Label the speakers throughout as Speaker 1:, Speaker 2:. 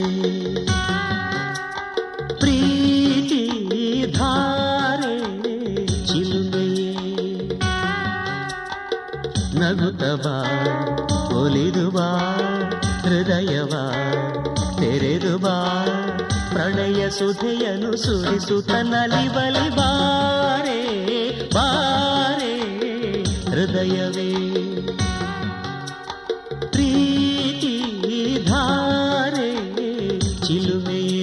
Speaker 1: ಪ್ರೀತಿ ಧಾರೆ ಚಿಲುಮೆಯೇ ನಗುತ್ತವಾ ಒಲಿದು ಬಾ ಹೃದಯವ ತೆರೆದು ಬಾ ಪ್ರಣಯ ಸುಧೆಯನು ಸುರಿಸುತ್ತ ನಲಿಬಲಿ ಬಾರೆ ಬಾರೆ ಹೃದಯವೇ ಪ್ರೀತಿ ಧಾರೆ ಚಿಲುಮೆಯೇ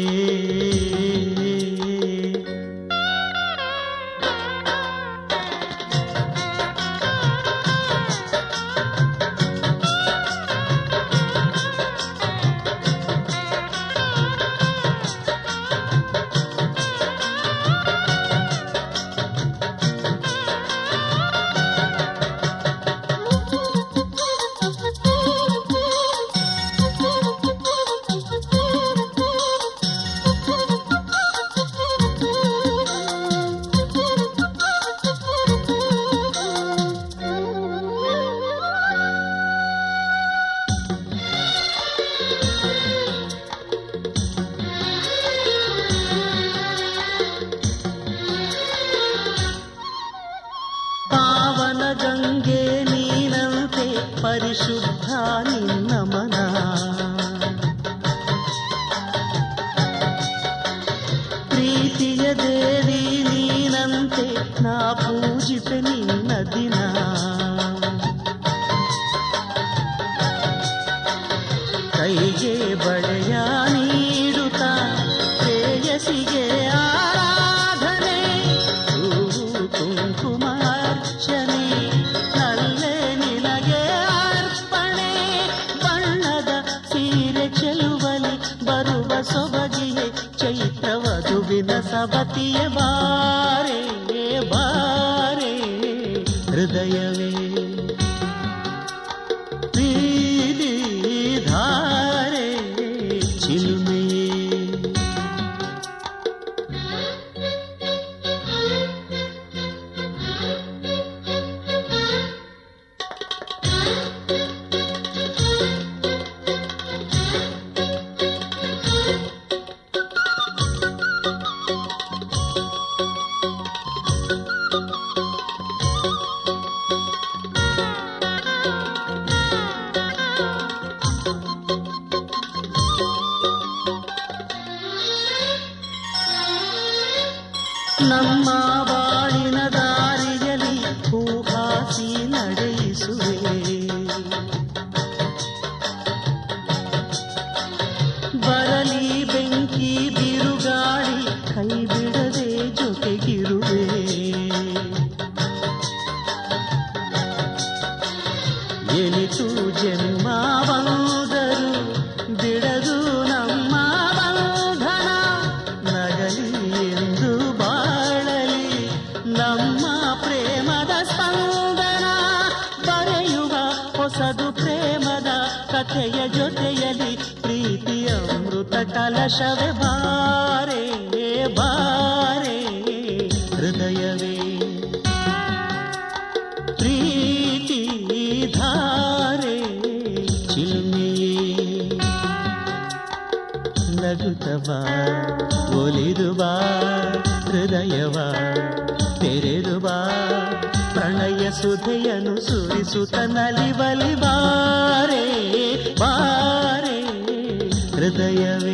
Speaker 1: ಗಂಗೆ ನೀನಂತೆ ಪರಿಶುದ್ಧ ನಿನ್ನ ಮನ ಪ್ರೀತಿಯ ದೇವಿ ನೀನಂತೆ ನಾ ಪೂಜಿಪೆ ನಿನ್ನ ದಿನ ಕೈಗೆ ಬಳೆಯ ನೀಡುತ್ತ ಪ್ರೇಯಸಿಗೆ ಆರಾಧನೆ ಹೂವು ಕುಂಕುಮಾರ್ಚನೆ ನಲ್ಲೆ ನಿನಗೆ ಅರ್ಪಣೆ ಬಣ್ಣದ ಸೀರೆ ಚೆಲುವಲಿ ಬರುವ ಸೊಬಗಿಯೇ ಚೈತ್ರ ವಧುವಿನ ಸವತಿಯ ಬಾರೆ ಬಾರೆ ಹೃದಯವೇ ಪ್ರೀತಿ ಧಾರೆ ಚಿಲುಮೆಯೇ ನಮ್ಮ ಬಾಳಿನ ದಾರಿಯಲ್ಲಿ ಹೂಹಾಸಿ ನಡೆಯಿಸುವೆ ಬರಲಿ ಬೆಂಕಿ ಬಿರುಗಾಳಿ ಕೈ ಬಿಡದೆ ಜೊತೆಗಿರುವೆ ಎನಿತು ಜನ್ಮ ಬಂದರು ಬಿಡದು ನಮ್ಮ ಬಂಧನ ನಗಲಿ ಎಂದು ಬಾಳಲಿ ನಮ್ಮ ಪ್ರೇಮದ ಸ್ಪಂದನ ಬರೆಯುವ ಹೊಸದು ಪ್ರೇಮದ ಕಥೆಯ ಜೊತೆಯಲ್ಲಿ ಪ್ರೀತಿಯ ಅಮೃತ ಕಲಶವೇ ಬಾರೆ ಬಾರೆ ಹೃದಯವೇ ಪ್ರೀತಿ ಧಾರೆ ಚಿಲುಮೆಯೇ ನಗುತ್ತವ ಒಲಿದು ಬಾ ಹೃದಯವ ತೆರೆದು ಬಾ ಪ್ರಣಯ ಸುಧೆಯನು ಸುರಿಸುತ್ತ ನಲಿಬಲಿ ಬಾರೆ ಬಾರೆ ಹೃದಯವೇ